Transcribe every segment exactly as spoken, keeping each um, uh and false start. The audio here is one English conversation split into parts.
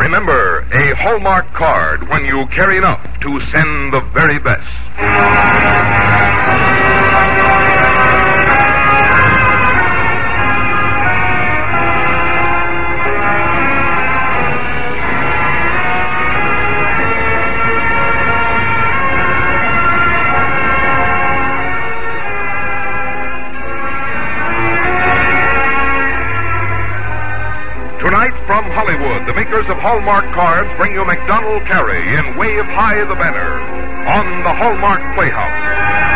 Remember, a Hallmark card when you carry enough to send the very best. Tonight from Hollywood, the makers of Hallmark cards bring you MacDonald Carey in Wave High the Banner on the Hallmark Playhouse.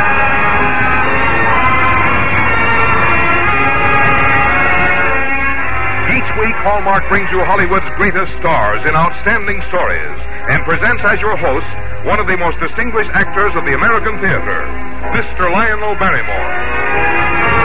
Each week, Hallmark brings you Hollywood's greatest stars in outstanding stories and presents as your host one of the most distinguished actors of the American theater, Mister Lionel Barrymore.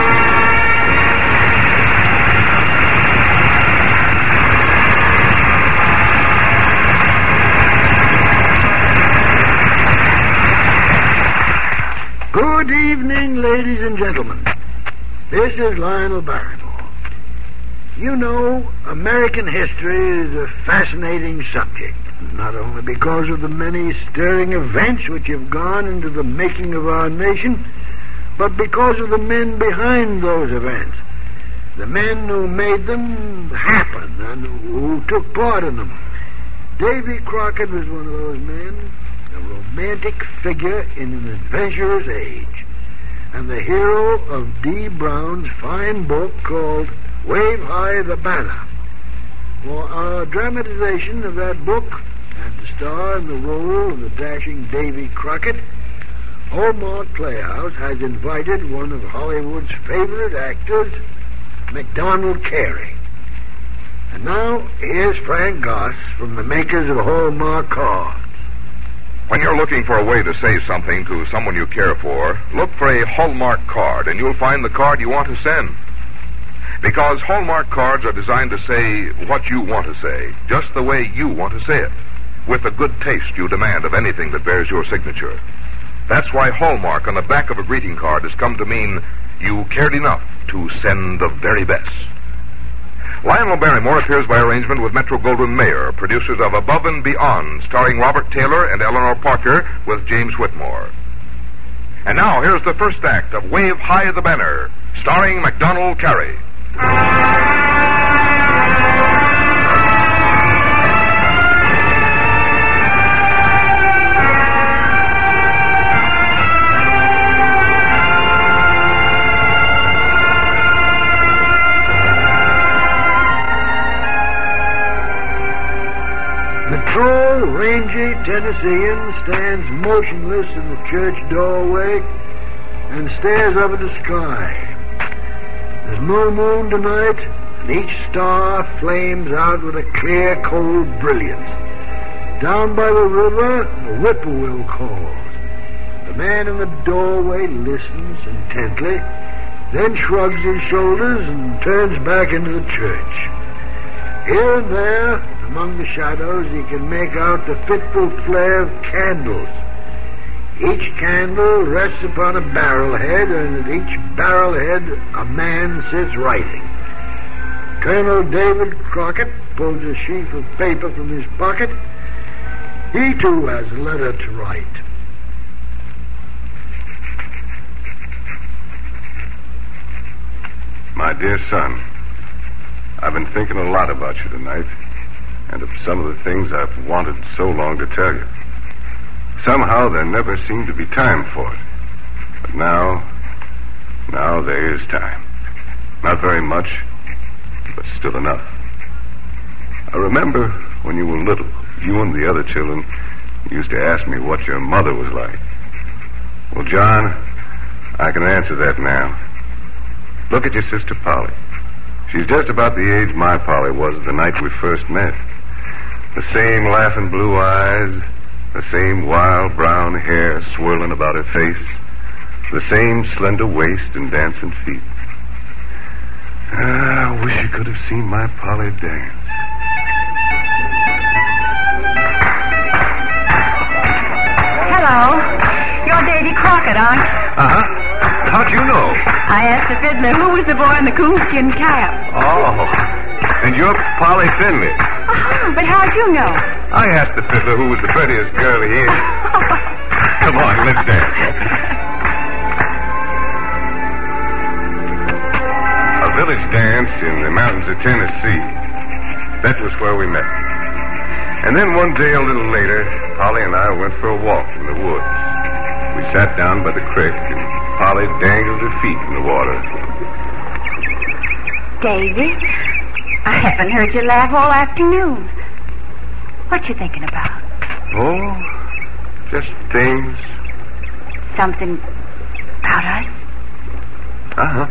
Good evening, ladies and gentlemen. This is Lionel Barrymore. You know, American history is a fascinating subject, not only because of the many stirring events which have gone into the making of our nation, but because of the men behind those events, the men who made them happen and who took part in them. Davy Crockett was one of those men, a romantic figure in an adventurous age, and the hero of D. Brown's fine book called Wave High the Banner. For our dramatization of that book, and to star in the role of the dashing Davy Crockett, Hallmark Playhouse has invited one of Hollywood's favorite actors, MacDonald Carey. And now, here's Frank Goss from the makers of Hallmark cards. When you're looking for a way to say something to someone you care for, look for a Hallmark card, and you'll find the card you want to send. Because Hallmark cards are designed to say what you want to say, just the way you want to say it, with the good taste you demand of anything that bears your signature. That's why Hallmark on the back of a greeting card has come to mean you cared enough to send the very best. Lionel Barrymore appears by arrangement with Metro-Goldwyn-Mayer, producers of Above and Beyond, starring Robert Taylor and Eleanor Parker with James Whitmore. And now, here's the first act of Wave High the Banner, starring MacDonald Carey. Tall, rangy Tennessean stands motionless in the church doorway and stares up at the sky. There's no moon tonight, and each star flames out with a clear, cold brilliance. Down by the river, the whippoorwill calls. The man in the doorway listens intently, then shrugs his shoulders and turns back into the church. Here and there, among the shadows, he can make out the fitful flare of candles. Each candle rests upon a barrel head, and at each barrel head a man sits writing. Colonel David Crockett pulls a sheaf of paper from his pocket. He, too, has a letter to write. My dear son, I've been thinking a lot about you tonight, and of some of the things I've wanted so long to tell you. Somehow there never seemed to be time for it. But now, now there is time. Not very much, but still enough. I remember when you were little, you and the other children used to ask me what your mother was like. Well, John, I can answer that now. Look at your sister Polly. She's just about the age my Polly was the night we first met. The same laughing blue eyes, the same wild brown hair swirling about her face, the same slender waist and dancing feet. Ah, I wish you could have seen my Polly dance. Hello. You're Davy Crockett, aren't you? Uh-huh. How'd you know? I asked the fiddler who was the boy in the coonskin cap. Oh. And you're Polly Finley. Oh, but how'd you know? I asked the fiddler who was the prettiest girl he is. Come on, let's dance. A village dance in the mountains of Tennessee. That was where we met. And then one day, a little later, Polly and I went for a walk in the woods. We sat down by the creek, and Polly dangled her feet in the water. Davy, I haven't heard you laugh all afternoon. What you thinking about? Oh, just things. Something about us? Uh-huh.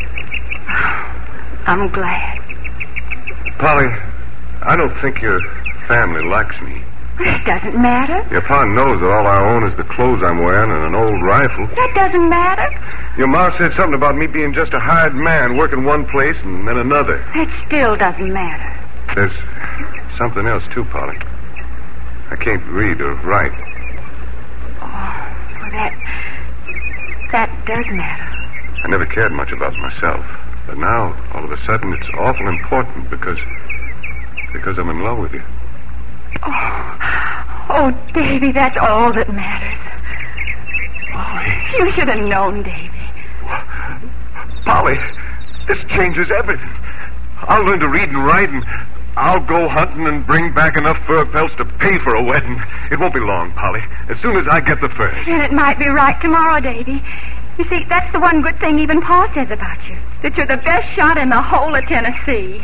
Oh, I'm glad. Polly, I don't think your family likes me. It doesn't matter. Your pa knows that all I own is the clothes I'm wearing and an old rifle. That doesn't matter. Your ma said something about me being just a hired man working one place and then another. That still doesn't matter. There's something else, too, Polly. I can't read or write. Oh, well, that... that does matter. I never cared much about myself. But now, all of a sudden, it's awful important because... because I'm in love with you. Oh, oh, Davy, that's all that matters. Polly. You should have known, Davy. Polly, this changes everything. I'll learn to read and write, and I'll go hunting and bring back enough fur pelts to pay for a wedding. It won't be long, Polly. As soon as I get the furs. And it might be right tomorrow, Davy. You see, that's the one good thing even Pa says about you. That you're the best shot in the whole of Tennessee.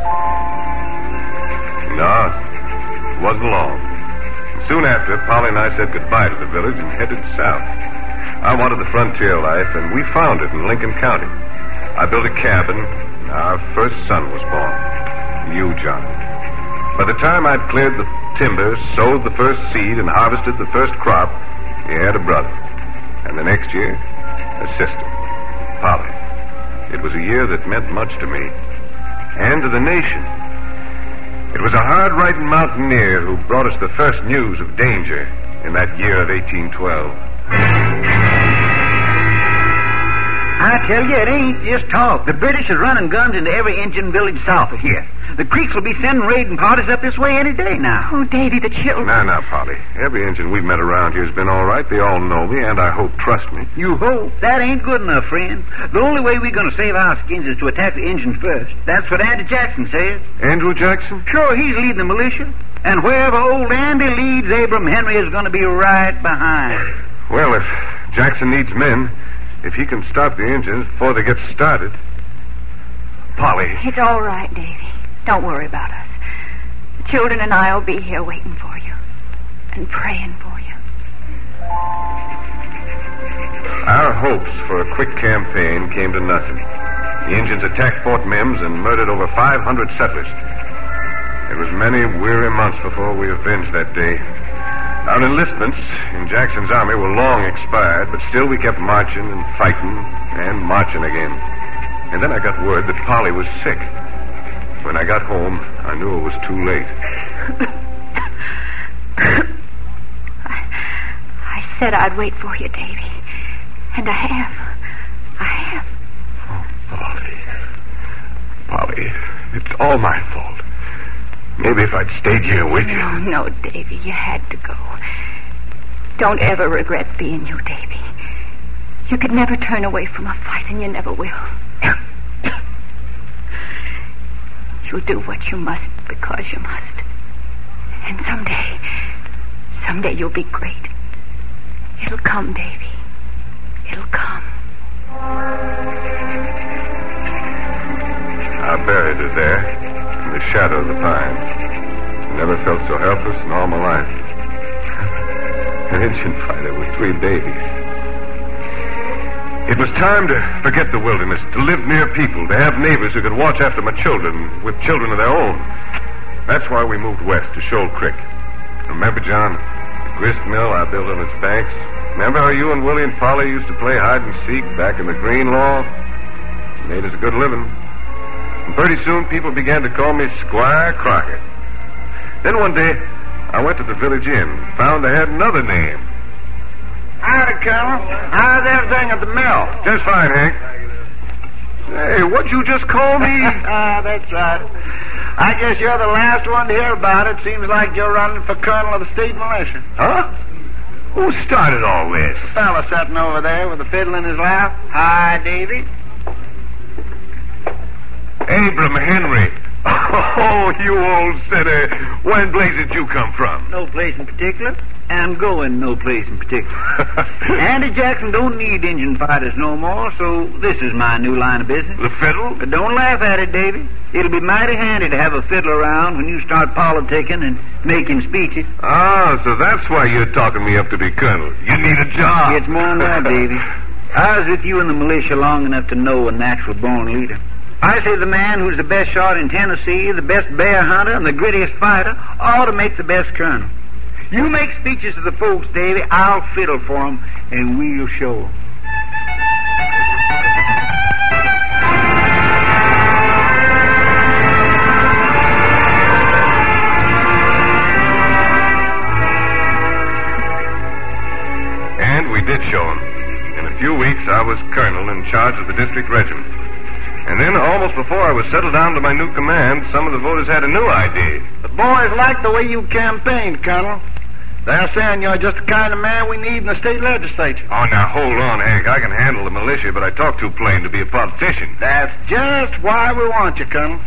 No, it wasn't long. Soon after, Polly and I said goodbye to the village and headed south. I wanted the frontier life, and we found it in Lincoln County. I built a cabin, and our first son was born. You, John. By the time I'd cleared the timber, sowed the first seed, and harvested the first crop, he had a brother. And the next year, a sister, Polly. It was a year that meant much to me, and to the nation. It was a hard-riding mountaineer who brought us the first news of danger in that year of eighteen twelve. I tell you, it ain't just talk. The British are running guns into every Indian village south of here. The Creeks will be sending raiding parties up this way any day now. Oh, Davy, the children. Now, now, Polly. Every Indian we've met around here has been all right. They all know me, and I hope trust me. You hope? That ain't good enough, friend. The only way we're going to save our skins is to attack the Indians first. That's what Andy Jackson says. Andrew Jackson? Sure, he's leading the militia. And wherever old Andy leads, Abram Henry is going to be right behind. Well, if Jackson needs men, if he can stop the Indians before they get started... Polly. It's all right, Davy. Don't worry about us. The children and I will be here waiting for you. And praying for you. Our hopes for a quick campaign came to nothing. The Indians attacked Fort Mims and murdered over five hundred settlers. It was many weary months before we avenged that day. Our enlistments in Jackson's army were long expired, but still we kept marching and fighting and marching again. And then I got word that Polly was sick. When I got home, I knew it was too late. I, I said I'd wait for you, Davy. And I have. I have. Oh, Polly. Polly, it's all my fault. Maybe if I'd stayed here with you... No, no, Davy, you had to go. Don't ever regret being you, Davy. You could never turn away from a fight, and you never will. You'll do what you must because you must. And someday, someday you'll be great. It'll come, Davy. It'll come. I buried her there. In the shadow of the pines. I never felt so helpless in all my life. An Indian fighter with three babies. It was time to forget the wilderness, to live near people, to have neighbors who could watch after my children with children of their own. That's why we moved west to Shoal Creek. Remember, John, the grist mill I built on its banks? Remember how you and Willie and Polly used to play hide and seek back in the green lawn? It made us a good living. And pretty soon people began to call me Squire Crockett. Then one day, I went to the village inn, found they had another name. Howdy, Colonel. How's everything at the mill? Just fine, Hank. Hey, what'd you just call me? Ah, that's right. I guess you're the last one to hear about it. Seems like you're running for colonel of the state militia. Huh? Who started all this? The fella sitting over there with a fiddle in his lap. Hi, Davy. Abram Henry. Oh, you old sinner. When blazes you come from? No place in particular. I'm going no place in particular. Andy Jackson don't need engine fighters no more, so this is my new line of business. The fiddle? But don't laugh at it, Davy. It'll be mighty handy to have a fiddle around when you start politicking and making speeches. Ah, so that's why you're talking me up to be colonel. You need a job. It's more than that, Davy. I was with you in the militia long enough to know a natural-born leader. I say the man who's the best shot in Tennessee, the best bear hunter, and the grittiest fighter ought to make the best colonel. You make speeches to the folks, Davy. I'll fiddle for them, and we'll show them. And we did show them. In a few weeks, I was colonel in charge of the district regiment. And then, almost before I was settled down to my new command, some of the voters had a new idea. The boys like the way you campaigned, Colonel. They're saying you're just the kind of man we need in the state legislature. Oh, now, hold on, Hank. I can handle the militia, but I talk too plain to be a politician. That's just why we want you, Colonel.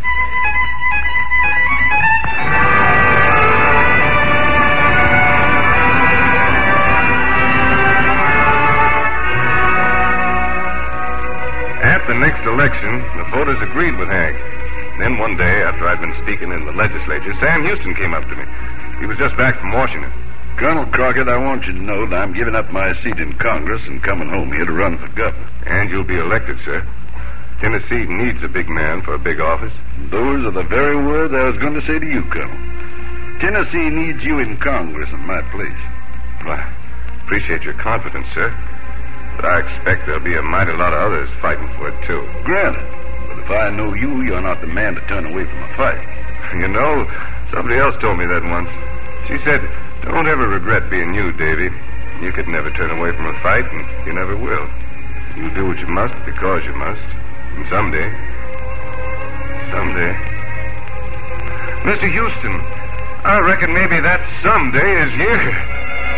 At the next election, the voters agreed with Hank. Then one day, after I'd been speaking in the legislature, Sam Houston came up to me. He was just back from Washington. Colonel Crockett, I want you to know that I'm giving up my seat in Congress and coming home here to run for governor. And you'll be elected, sir. Tennessee needs a big man for a big office. Those are the very words I was going to say to you, Colonel. Tennessee needs you in Congress in my place. Well, I appreciate your confidence, sir. But I expect there'll be a mighty lot of others fighting for it, too. Granted. But if I know you, you're not the man to turn away from a fight. You know, somebody else told me that once. She said, don't ever regret being you, Davy. You could never turn away from a fight, and you never will. You do what you must because you must. And someday, someday... Mister Houston, I reckon maybe that someday is here.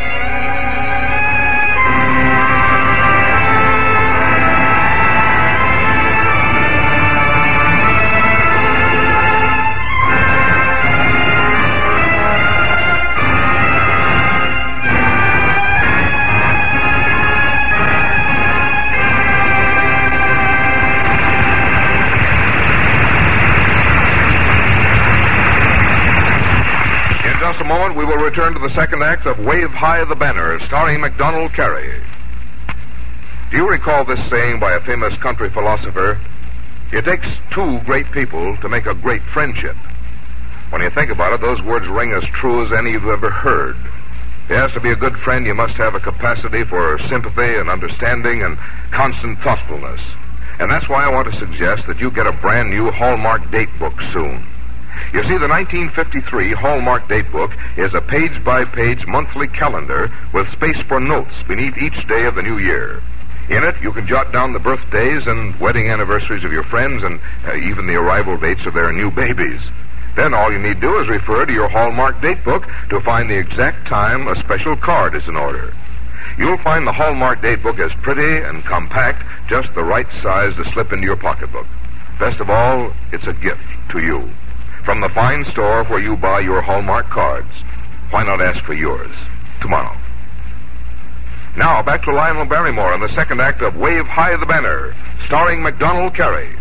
A moment, we will return to the second act of Wave High the Banner, starring MacDonald Carey. Do you recall this saying by a famous country philosopher? It takes two great people to make a great friendship. When you think about it, those words ring as true as any you've ever heard. Yes, to be a good friend, you must have a capacity for sympathy and understanding and constant thoughtfulness. And that's why I want to suggest that you get a brand new Hallmark date book soon. You see, the nineteen fifty-three Hallmark Date Book is a page-by-page monthly calendar with space for notes beneath each day of the new year. In it, you can jot down the birthdays and wedding anniversaries of your friends and uh, even the arrival dates of their new babies. Then all you need to do is refer to your Hallmark Date Book to find the exact time a special card is in order. You'll find the Hallmark Date Book as pretty and compact, just the right size to slip into your pocketbook. Best of all, it's a gift to you. From the fine store where you buy your Hallmark cards. Why not ask for yours tomorrow? Now, back to Lionel Barrymore in the second act of Wave High the Banner, starring MacDonald Carey.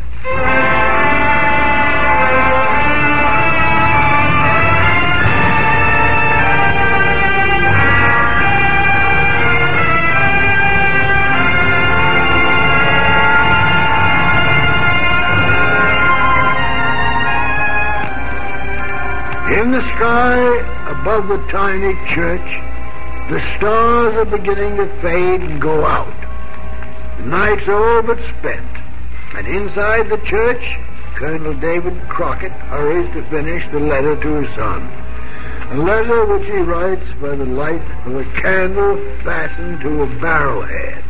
In the sky above the tiny church, the stars are beginning to fade and go out. The night's all but spent, and inside the church, Colonel David Crockett hurries to finish the letter to his son. A letter which he writes by the light of a candle fastened to a barrelhead.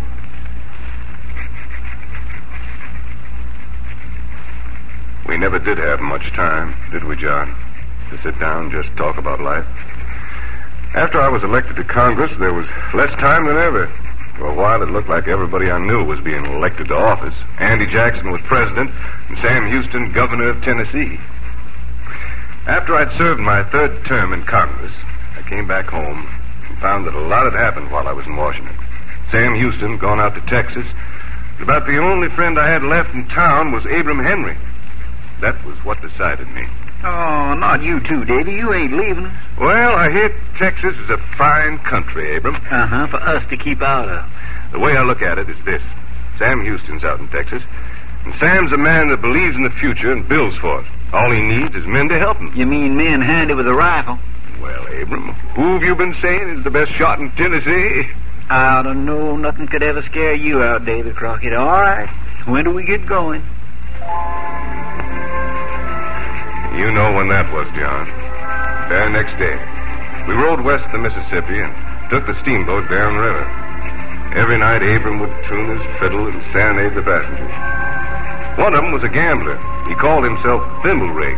We never did have much time, did we, John? To sit down and just talk about life. After I was elected to Congress, there was less time than ever. For a while, it looked like everybody I knew was being elected to office. Andy Jackson was president, and Sam Houston governor of Tennessee. After I'd served my third term in Congress, I came back home and found that a lot had happened while I was in Washington. Sam Houston gone out to Texas. About the only friend I had left in town was Abram Henry. That was what decided me. Oh, not you too, Davy. You ain't leaving us. Well, I hear Texas is a fine country, Abram. Uh-huh, for us to keep out of. The way I look at it is this. Sam Houston's out in Texas, and Sam's a man that believes in the future and builds for it. All he needs is men to help him. You mean men handy with a rifle? Well, Abram, who have you been saying is the best shot in Tennessee? I don't know. Nothing could ever scare you out, David Crockett. All right. When do we get going? You know when that was, John. Very next day. We rode west of the Mississippi and took the steamboat down the river. Every night, Abram would tune his fiddle and serenade the passengers. One of them was a gambler. He called himself Thimblerig.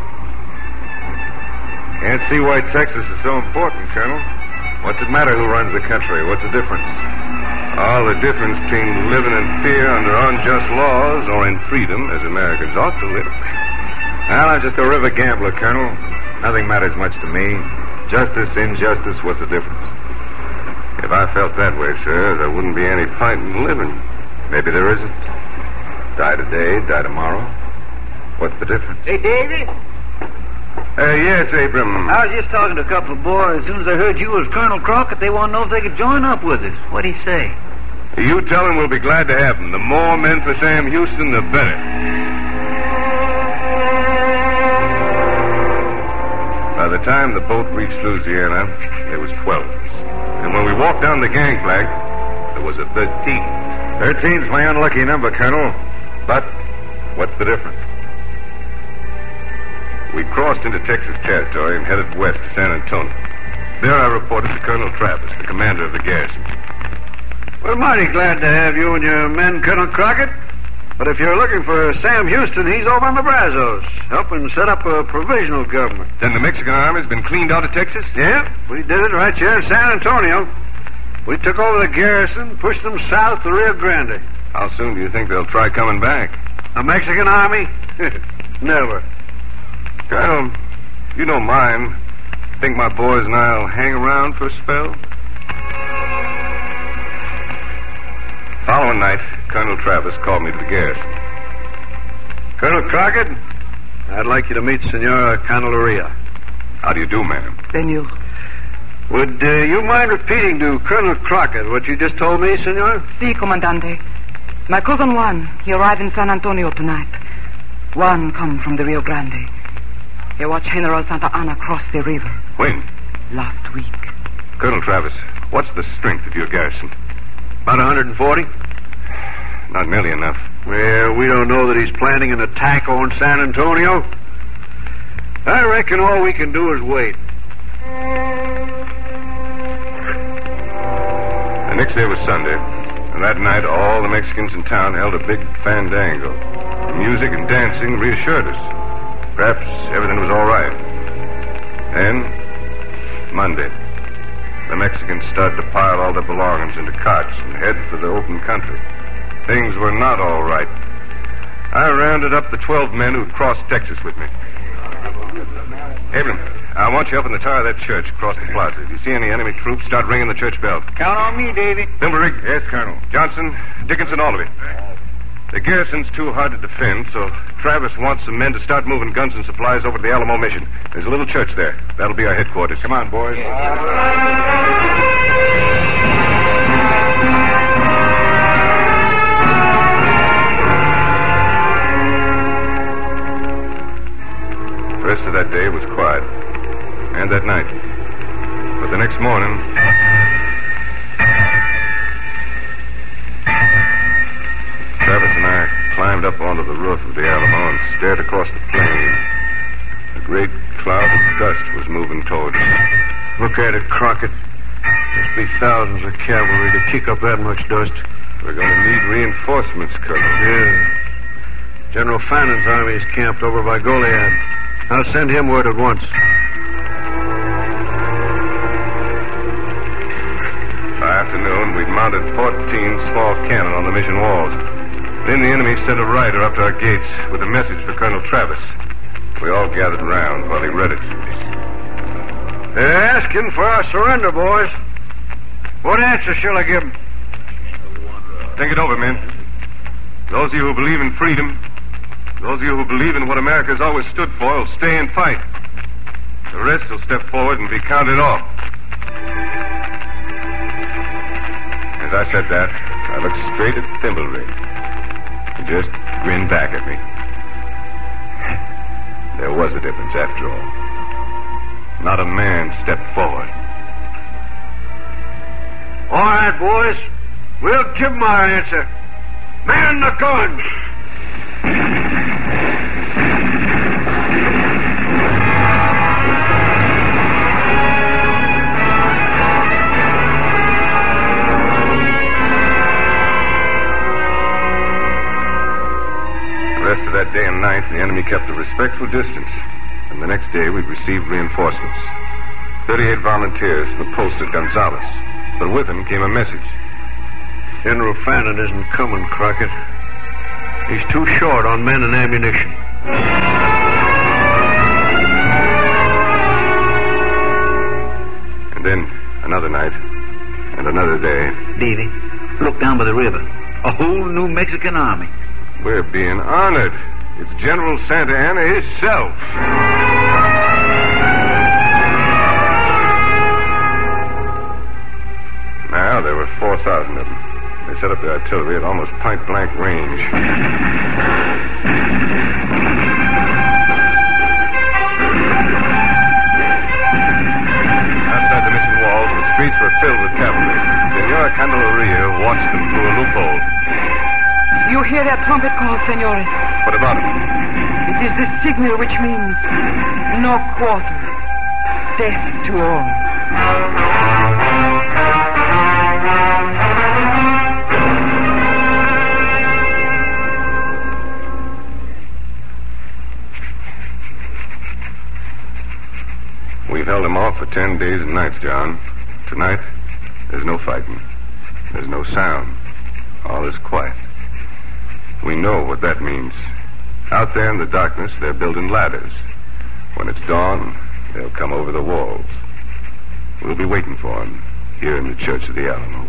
Can't see why Texas is so important, Colonel. What's it matter who runs the country? What's the difference? All the difference between living in fear under unjust laws or in freedom as Americans ought to live. Well, I'm just a river gambler, Colonel. Nothing matters much to me. Justice, injustice, what's the difference? If I felt that way, sir, there wouldn't be any point in living. Maybe there isn't. Die today, die tomorrow. What's the difference? Hey, Davy? Uh, yes, Abram. I was just talking to a couple of boys. As soon as I heard you was Colonel Crockett, they want to know if they could join up with us. What'd he say? You tell him we'll be glad to have him. The more men for Sam Houston, the better. By the time the boat reached Louisiana, there was twelve of us. And when we walked down the gangplank, there was a thirteen. Thirteen's my unlucky number, Colonel. But what's the difference? We crossed into Texas territory and headed west to San Antonio. There I reported to Colonel Travis, the commander of the garrison. We're mighty glad to have you and your men, Colonel Crockett. But if you're looking for Sam Houston, he's over in the Brazos, helping set up a provisional government. Then the Mexican army's been cleaned out of Texas? Yeah, we did it right here in San Antonio. We took over the garrison, pushed them south to Rio Grande. How soon do you think they'll try coming back? A Mexican army? Never. Colonel, you don't mind. Think my boys and I'll hang around for a spell? Following night, Colonel Travis called me to the garrison. Colonel Crockett, I'd like you to meet Senora Candelaria. How do you do, ma'am? Senor. Would uh, you mind repeating to Colonel Crockett what you just told me, Senor? Si, Comandante. My cousin Juan, he arrived in San Antonio tonight. Juan come from the Rio Grande. He watched General Santa Anna cross the river. When? Last week. Colonel Travis, what's the strength of your garrison? About one hundred forty. Not nearly enough. Well, we don't know that he's planning an attack on San Antonio. I reckon all we can do is wait. The next day was Sunday, and that night all the Mexicans in town held a big fandango. The music and dancing reassured us. Perhaps everything was all right. Then, Monday, the Mexicans started to pile all their belongings into carts and head for the open country. Things were not all right. I rounded up the twelve men who'd crossed Texas with me. Abram, I want you up in the tower of that church across the plaza. If you see any enemy troops, start ringing the church bell. Count on me, Davy. Thimblerig. Yes, Colonel. Johnson, Dickinson, all of you. The garrison's too hard to defend, so Travis wants some men to start moving guns and supplies over to the Alamo Mission. There's a little church there. That'll be our headquarters. Come on, boys. The rest of that day was quiet. And that night. But the next morning... Travis and I climbed up onto the roof of the Alamo and stared across the plain. A great cloud of dust was moving toward us. Look at it, Crockett. Must be thousands of cavalry to kick up that much dust. We're going to need reinforcements, Colonel. Yeah. General Fannon's army is camped over by Goliad. I'll send him word at once. By afternoon, we'd mounted fourteen small cannon on the mission walls. Then the enemy sent a rider up to our gates with a message for Colonel Travis. We all gathered around while he read it. They're asking for our surrender, boys. What answer shall I give them? Think it over, men. Those of you who believe in freedom, those of you who believe in what America's always stood for, will stay and fight. The rest will step forward and be counted off. As I said that, I looked straight at Thimblerig. He just grinned back at me. There was a difference after all. Not a man stepped forward. All right, boys. We'll give them our answer. Man the guns! The rest of that day and night, the enemy kept a respectful distance. And the next day, we'd received reinforcements. thirty-eight volunteers from the post at Gonzales. But with them came a message. General Fannin isn't coming, Crockett. He's too short on men and ammunition. And then another night and another day. Davy, look down by the river. A whole New Mexican army. We're being honored. It's General Santa Anna himself. Now, there were four thousand of them. They set up the artillery at almost point-blank range. Outside the mission walls, the streets were filled with cavalry. Senora Candelaria watched them through a loophole. You hear that trumpet call, senores? What about it? It is the signal which means no quarter. Death to all. We've held them off for ten days and nights, John. Tonight, there's no fighting. There's no sound. All is quiet. We know what that means. Out there in the darkness, they're building ladders. When it's dawn, they'll come over the walls. We'll be waiting for them here in the Church of the Alamo.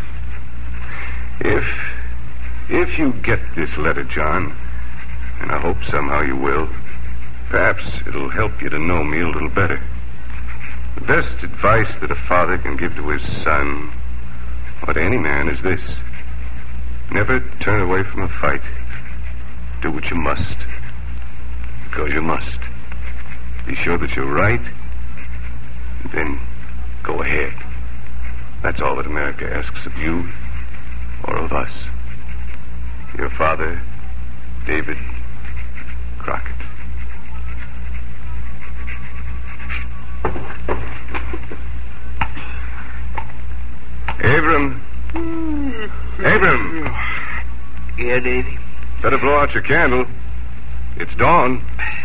If, if you get this letter, John, and I hope somehow you will, perhaps it'll help you to know me a little better. The best advice that a father can give to his son, or to any man, is this. Never turn away from a fight. Do what you must. Because you must. Be sure that you're right. Then go ahead. That's all that America asks of you or of us. Your father, David Crockett. Abram. Abram. Yeah, Davy? Better blow out your candle. It's dawn.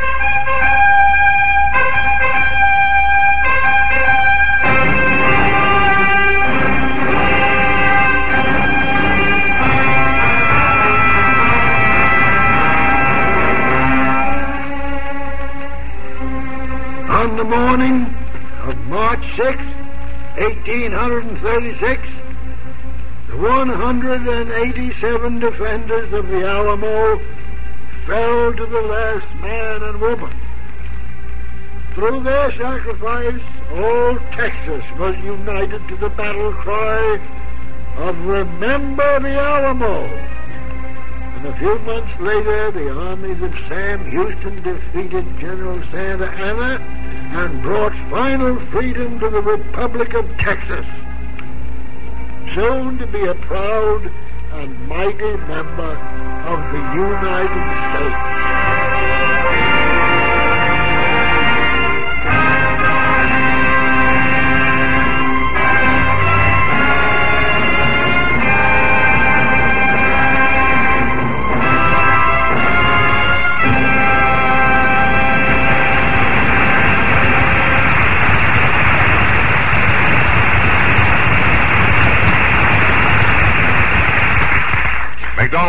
On the morning of March sixth, eighteen thirty-six, the one hundred eighty-seven defenders of the Alamo fell to the last man and woman. Through their sacrifice, all Texas was united to the battle cry of Remember the Alamo. And a few months later, the armies of Sam Houston defeated General Santa Anna and brought final freedom to the Republic of Texas, soon to be a proud and mighty member of the United States.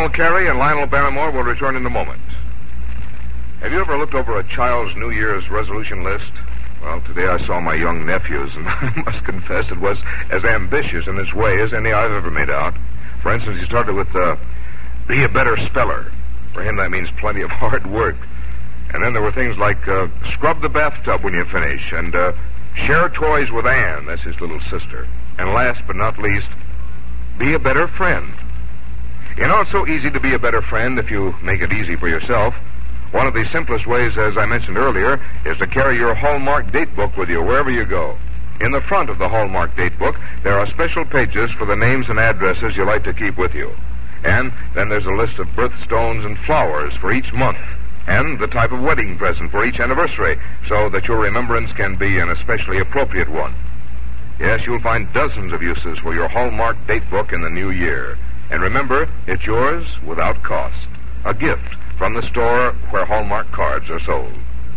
Donald Carey and Lionel Barrymore will return in a moment. Have you ever looked over a child's New Year's resolution list? Well, today I saw my young nephew's, and I must confess it was as ambitious in its way as any I've ever made out. For instance, he started with, uh, be a better speller. For him, that means plenty of hard work. And then there were things like, uh, scrub the bathtub when you finish, and, uh, share toys with Anne, that's his little sister. And last but not least, be a better friend. You know, it's so easy to be a better friend if you make it easy for yourself. One of the simplest ways, as I mentioned earlier, is to carry your Hallmark date book with you wherever you go. In the front of the Hallmark date book, there are special pages for the names and addresses you like to keep with you. And then there's a list of birthstones and flowers for each month, and the type of wedding present for each anniversary, so that your remembrance can be an especially appropriate one. Yes, you'll find dozens of uses for your Hallmark date book in the new year. And remember, it's yours without cost. A gift from the store where Hallmark cards are sold.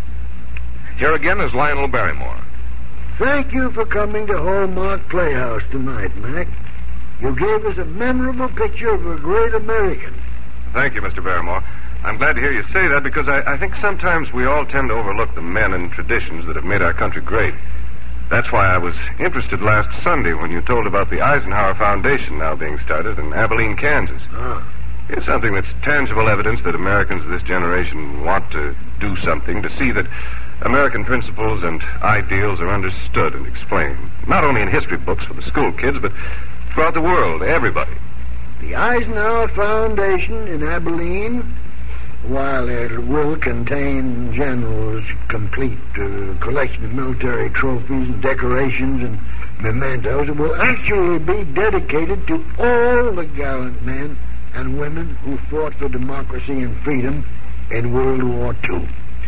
Here again is Lionel Barrymore. Thank you for coming to Hallmark Playhouse tonight, Mac. You gave us a memorable picture of a great American. Thank you, Mister Barrymore. I'm glad to hear you say that because I, I think sometimes we all tend to overlook the men and traditions that have made our country great. That's why I was interested last Sunday when you told about the Eisenhower Foundation now being started in Abilene, Kansas. Ah. It's something that's tangible evidence that Americans of this generation want to do something to see that American principles and ideals are understood and explained, not only in history books for the school kids, but throughout the world, everybody. The Eisenhower Foundation in Abilene, while it will contain General's complete uh, collection of military trophies and decorations and mementos, it will actually be dedicated to all the gallant men and women who fought for democracy and freedom in World War Two.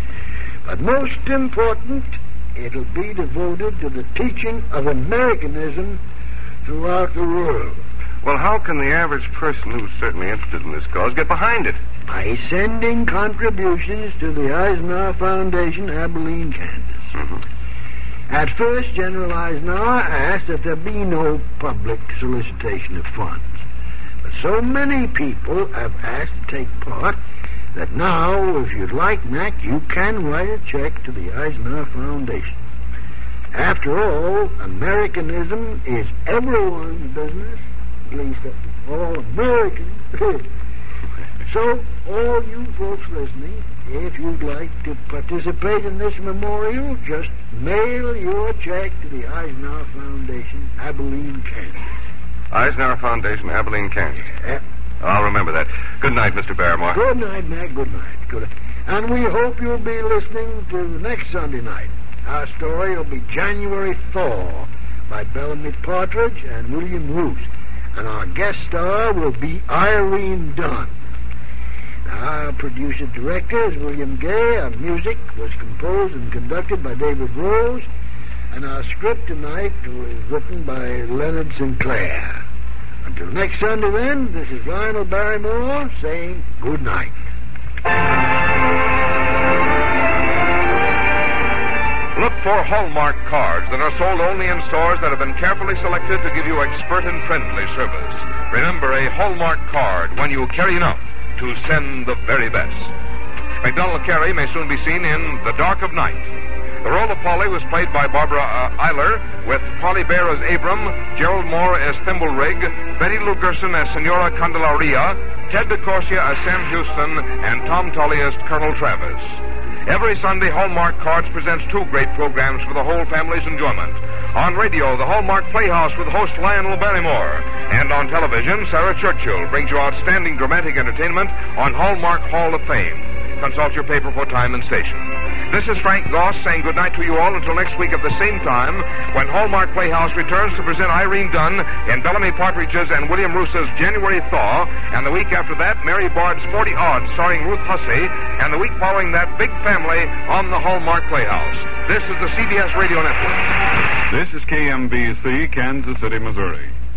But most important, it'll be devoted to the teaching of Americanism throughout the world. Well, how can the average person who's certainly interested in this cause get behind it? By sending contributions to the Eisenhower Foundation, Abilene, Kansas. Mm-hmm. At first, General Eisenhower asked that there be no public solicitation of funds. But so many people have asked to take part that now, if you'd like, Mac, you can write a check to the Eisenhower Foundation. After all, Americanism is everyone's business, at least all Americans. So, all you folks listening, if you'd like to participate in this memorial, just mail your check to the Eisenhower Foundation, Abilene, Kansas. Eisenhower Foundation, Abilene, Kansas. Uh, I'll remember that. Good night, Mister Barrymore. Good night, Mac. Good night. Good night. And we hope you'll be listening to next Sunday night. Our story will be January Thaw by Bellamy Partridge and William Root. And our guest star will be Irene Dunn. Now, our producer-director is William Gay. Our music was composed and conducted by David Rose. And our script tonight was written by Leonard Sinclair. Until next Sunday, then, this is Lionel Barrymore saying good night. Look for Hallmark cards that are sold only in stores that have been carefully selected to give you expert and friendly service. Remember, a Hallmark card when you carry enough to send the very best. MacDonald Carey may soon be seen in The Dark of Night. The role of Polly was played by Barbara uh, Eiler, with Polly Bear as Abram, Gerald Moore as Thimblerig, Betty Lou Gerson as Senora Candelaria, Ted DeCorsia as Sam Houston, and Tom Tully as Colonel Travis. Every Sunday, Hallmark Cards presents two great programs for the whole family's enjoyment. On radio, the Hallmark Playhouse with host Lionel Barrymore. And on television, Sarah Churchill brings you outstanding dramatic entertainment on Hallmark Hall of Fame. Consult your paper for time and station. This is Frank Goss saying goodnight to you all until next week at the same time when Hallmark Playhouse returns to present Irene Dunn in Bellamy Partridge's and William Roose's January Thaw, and the week after that, Mary Bard's forty Odds starring Ruth Hussey, and the week following that, Big Family on the Hallmark Playhouse. This is the C B S Radio Network. This is K M B C, Kansas City, Missouri.